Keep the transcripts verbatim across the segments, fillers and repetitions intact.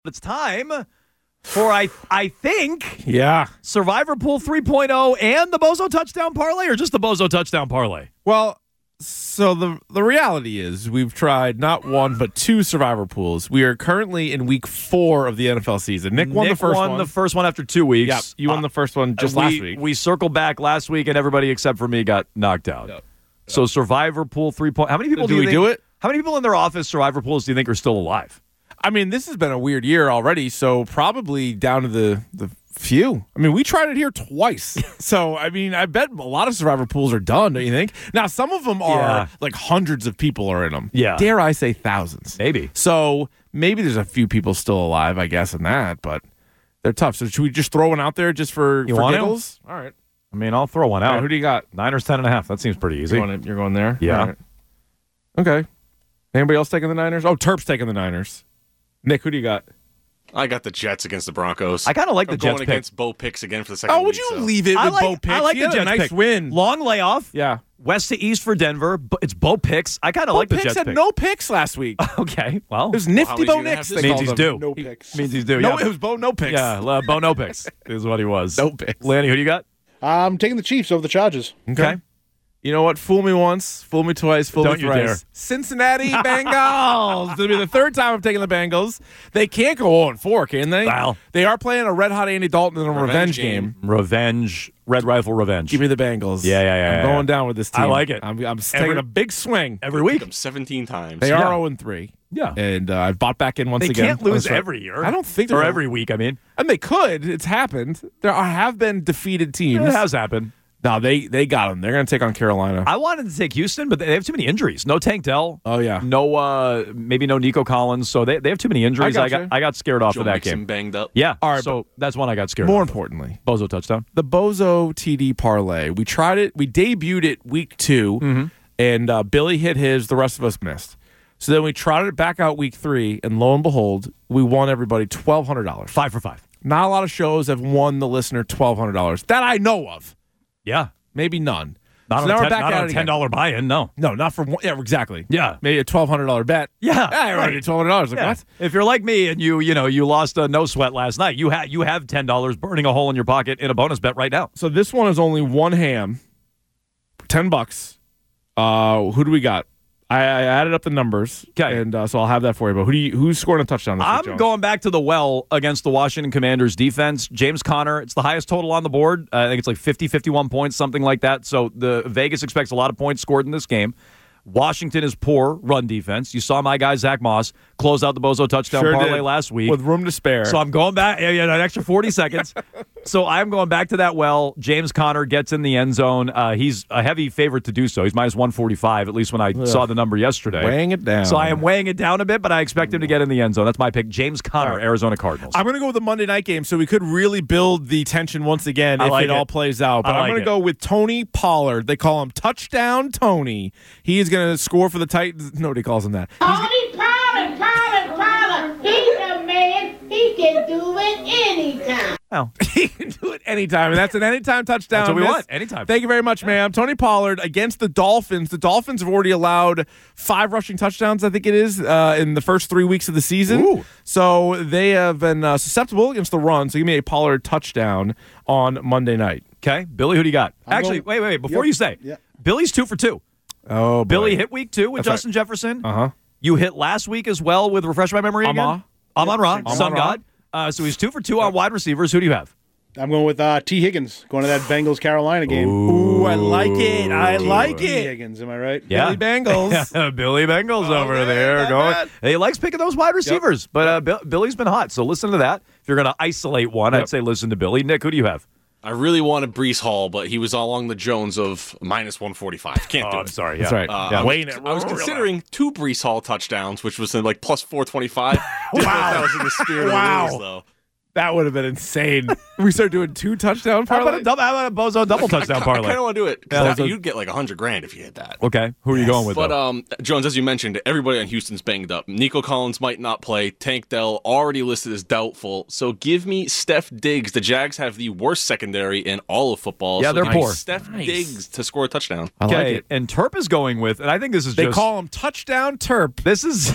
It's time for, I I think, yeah, Survivor Pool three point oh and the Bozo Touchdown Parlay, or just the Bozo Touchdown Parlay? Well, so the the reality is we've tried not one but two Survivor Pools. We are currently in week four of the N F L season. Nick, won Nick the first won one. the first one after two weeks. Yep, you won Uh, the first one just we, last week. We circled back last week, and everybody except for me got knocked out. Yep. So Survivor Pool three point. How many people do, do, you we think, do it? How many people in their office Survivor Pools do you think are still alive? I mean, this has been a weird year already, so probably down to the the few. I mean, we tried it here twice. So, I mean, I bet a lot of Survivor Pools are done, don't you think? Now, some of them are Yeah. like hundreds of people are in them. Yeah. Dare I say thousands. Maybe. So, maybe there's a few people still alive, I guess, in that, but they're tough. So, should we just throw one out there just for, You for want to? giggles? All right. I mean, I'll throw one All out. right. Who do you got? Niners ten and a half. That seems pretty easy. You're going, you're going there? Yeah. All right. Okay. Anybody else taking the Niners? Oh, Terp's taking the Niners. Nick, who do you got? I got the Jets against the Broncos. I kind of like the I'm Jets going pick. against Bo Picks again for the second Oh, week. would you so. leave it I with like, Bo Picks? I like He the had a Jets nice pick. win. Long layoff. Yeah. West to east for Denver. But it's Bo Picks. I kind of Bo like the Picks Jets had pick. no picks last week. It Okay. Well, was nifty many Bo do you have Nix. this they means called he's him. due. No He- picks. means he's due. No, yeah. it was Bo No Picks. Yeah, uh, Bo No Picks is what he was. No picks. Lanny, who do you got? I'm taking the Chiefs over the Chargers. Okay. You know what? Fool me once, fool me twice, fool Don't me you thrice. dare. Cincinnati Bengals. It'll be the third time I'm taking the Bengals. They can't go oh and four, can they? Well. They are playing a red hot Andy Dalton in a revenge, Revenge game. game. Revenge. Red Rifle Revenge. Give me the Bengals. Yeah, yeah, yeah, I'm yeah, going yeah. down with this team. I like it. I'm, I'm taking Every- a big swing. Every Pick week. them seventeen times. They are Yeah. oh and three. Yeah. And uh, I've bought back in once They again. can't lose That's right. every year. I don't think Or they're- every week, I mean. And they could. It's happened. There are, have been defeated teams. It has happened. No, they they got them. They're going to take on Carolina. I wanted to take Houston, but they have too many injuries. No Tank Dell. Oh, yeah. No, uh, maybe no Nico Collins. So they, they have too many injuries. I I, gotcha. got I got scared off Joe of that Mixon game. banged up. Yeah. All right, So that's one I got scared More off. importantly, Bozo touchdown. the Bozo T D parlay. We tried it. We debuted it week two, Mm-hmm. and uh, Billy hit his. The rest of us missed. So then we tried it back out week three, and lo and behold, we won everybody twelve hundred dollars. Five for five. Not a lot of shows have won the listener twelve hundred dollars that I know of. Yeah. Maybe none. Not So on now a we're ten, back not at on it a again. ten dollar buy-in, no. No, not for one. Yeah, exactly. Yeah. Maybe a twelve hundred dollar bet. Yeah. Yeah, I already right. twelve hundred dollars. Like Yeah. what? If you're like me and you, you know, you lost a no sweat last night, you have you have ten dollars burning a hole in your pocket in a bonus bet right now. So this one is only one ham, ten bucks. Uh, who do we got? I, I added up the numbers, 'Kay. and uh, so I'll have that for you. But who do you, who's scoring a touchdown this week, I'm Jones? going back to the well against the Washington Commanders defense. James Conner, it's the highest total on the board. Uh, I think it's like fifty, fifty-one points, something like that. So the Vegas expects a lot of points scored in this game. Washington is poor run defense. You saw my guy Zach Moss close out the Bozo touchdown Sure parlay did. last week. with room to spare. So I'm going back, yeah, yeah, an extra forty seconds. So I'm going back to that well. James Conner gets in the end zone. Uh, he's a heavy favorite to do so. He's minus one forty-five, at least when I saw the number yesterday. weighing it down. So I am weighing it down a bit, but I expect him to get in the end zone. That's my pick. James Conner, Arizona Cardinals. I'm going to go with the Monday night game, so we could really build the tension once again I if like it, it. all plays out. But I I'm like going to it. go with Tony Pollard. They call him Touchdown Tony. He is going to score for the Titans. Nobody calls him that. Tony Pollard, Pollard, Pollard. He's a man. He can do it anytime. Well, He can do it anytime, and that's an anytime touchdown. That's what we Miss. want, anytime. Thank you very much, ma'am. Tony Pollard against the Dolphins. The Dolphins have already allowed five rushing touchdowns, I think it is, uh, in the first three weeks of the season. Ooh. So they have been uh, susceptible against the run. So give me a Pollard touchdown on Monday night. okay. Billy, who do you got? I'm Actually, going- wait, wait, wait. Before Yep. you say, Yep. Billy's two for two. Oh, boy. Billy hit week two with That's right. Justin Jefferson. Uh-huh. You hit last week as well with, refresh my memory again? Amon. Amon Ra, Amon Sun Ra. God. Uh, so he's two for two on wide receivers. Who do you have? I'm going with uh, T. Higgins, going to that Bengals Carolina game. Ooh, I like it. I like T. it. Higgins, am I right? Yeah. Billy Bengals. Billy Bengals over Okay, there not going. bad. He likes picking those wide receivers, but uh, Bill, Billy's been hot. So listen to that. If you're going to isolate one, Yep. I'd say listen to Billy. Nick, who do you have? I really wanted Brees Hall, but he was all along the Jones of minus one forty-five. Can't do Oh, it. I'm sorry. That's yeah. right. Uh, Yeah. I was, Weighing it I was real considering two Brees Hall touchdowns, which was in like plus four twenty-five. Didn't know if that was in the spirit Wow. of the rules, though. That would have been insane. we start doing two touchdown How about, parlays. a double, how about a Bozo double touchdown I, I parlay? kind of want to do it. 'cause Yeah, that- those are- you'd get like a hundred grand if you hit that. Okay. Who are you going with, But though? um, Jones, as you mentioned, everybody on Houston's banged up. Nico Collins might not play. Tank Dell already listed as doubtful. So give me Steph Diggs. The Jags have the worst secondary in all of football. Yeah, so they're give me poor. Steph Nice. Diggs to score a touchdown. I like Okay, it. and Terp is going with, and I think this is They just call him Touchdown Terp. this is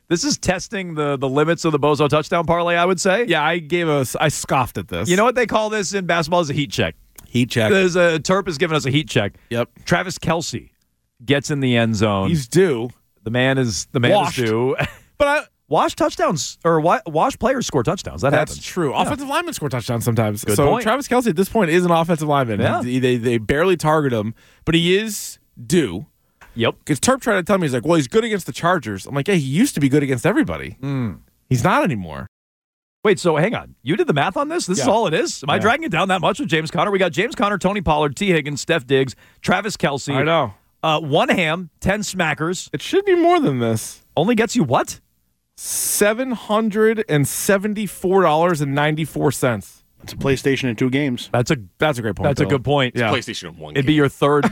This is testing the, the limits of the Bozo touchdown parlay, I would say. Yeah, I gave us. I scoffed at this. You know what they call this in basketball is a heat check. heat check. There's a Terp has given us a heat check. Yep. Travis Kelce gets in the end zone. He's due. the man is the man Washed. is due. But I, Wash touchdowns or wa- wash players score touchdowns. That that's happens. true. Offensive linemen score touchdowns sometimes. Good so point. Travis Kelce at this point is an offensive lineman. Yeah. He- they they barely target him, but he is due. Yep. Because Terp tried to tell me, he's like, well, he's good against the Chargers. I'm like, yeah, he used to be good against everybody. Mm. He's not anymore. Wait, so hang on. You did the math on this? This is Yeah. all it is? Am I Yeah. dragging it down that much with James Conner? We got James Conner, Tony Pollard, T. Higgins, Steph Diggs, Travis Kelce. I know. Uh, one ham, ten smackers. It should be more than this. Only gets you what? seven hundred seventy-four dollars and ninety-four cents. It's a PlayStation in two games. That's a That's a great point. that's a Bill. good point. Yeah. PlayStation of one. It'd be game. your third.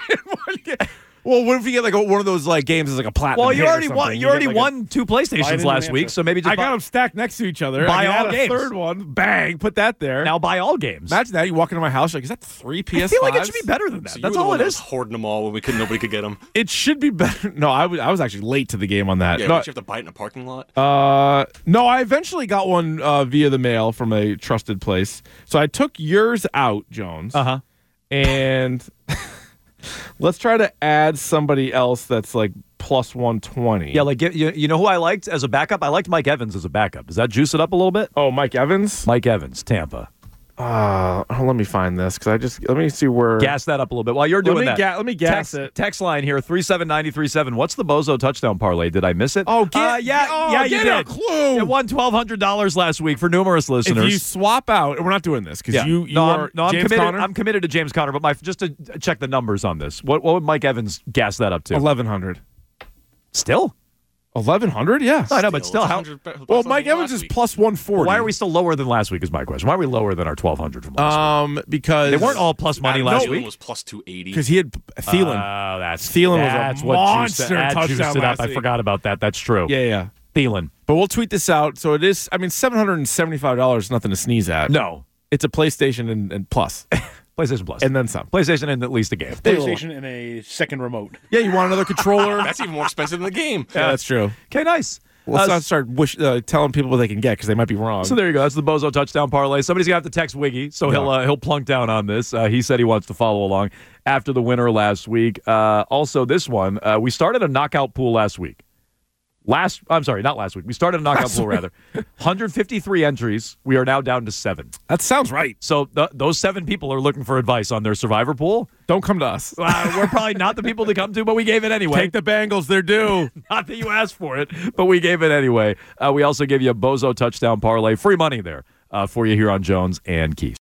Well, what if you get like a, one of those like games as like a platinum? Well, you hit or already won. something? You already get, like, won two Buy it PlayStations in last New week, Hampshire. so maybe A, just I got buy, them stacked next to each other. Buy I can all add a games. third one. Bang! Put that there. now buy all games. Imagine that. You walk into my house, you're like, is that three P S fives? I feel like it should be better than that. So you That's were the all one it that was is. hoarding them all when we could nobody could get them. It should be better. No, I was I was actually late to the game on that. Yeah, no, don't you have to buy it in a parking lot? uh, no, I eventually got one uh, via the mail from a trusted place. So I took yours out, Jones, Uh huh. and let's try to add somebody else that's like plus one twenty. Yeah, like give- you, you know who I liked as a backup? I liked Mike Evans as a backup. Does that juice it up a little bit? Oh, Mike Evans. Mike Evans, Tampa. Uh, oh, let me find this because I just let me see where. Gas that up a little bit while you're doing me that. ga- let me gas text, it. Text line here three seven nine three seven. What's the Bozo touchdown parlay? Did I miss it? Oh, get- uh, yeah, oh, yeah, you get did. a clue. It won twelve hundred dollars last week for numerous listeners. If you swap out, and we're not doing this because yeah. you you no, are I'm, no, I'm James committed. Conner. I'm committed to James Conner, but my just to check the numbers on this. What what would Mike Evans gas that up to? eleven hundred. Still? eleven hundred, yeah. I know, but still, it's how? one hundred be- Well, less Mike than Evans last is week. plus one forty. Why are we still lower than last week? Is my question. Why are we lower than our twelve hundred from last week? Um, because They weren't all plus money Adam last Thielen week. was plus two eighty. because he had Thielen. Oh, that's Thielen was a that's what monster juiced it, that juiced touchdown it up. last I week. forgot about that. That's true. yeah, yeah. Thielen. But we'll tweet this out. So it is. I mean, seven hundred and seventy-five dollars is nothing to sneeze at. No. It's a PlayStation and, and plus, PlayStation Plus. and then some. PlayStation and at least a game. PlayStation and a second remote. Yeah, you want another controller? That's even more expensive than the game. yeah, that's true. Okay, nice. Let's Uh, not start wish, uh, telling people what they can get because they might be wrong. So there you go. That's the Bozo touchdown parlay. Somebody's gonna have to text Wiggy, so he'll uh, he'll plunk down on this. Uh, he said he wants to follow along after the winner last week. Uh, also, this one uh, we started a knockout pool last week. Last, I'm sorry, not last week. We started a knockout Last pool week. rather. one hundred fifty-three entries. We are now down to seven. that sounds right. So th- those seven people are looking for advice on their survivor pool. Don't come to us. Uh, we're probably not the people to come to, but we gave it anyway. Take the Bengals. They're due. Not that you asked for it, but we gave it anyway. Uh, we also gave you a Bozo touchdown parlay. Free money there uh, for you here on Jones and Keith.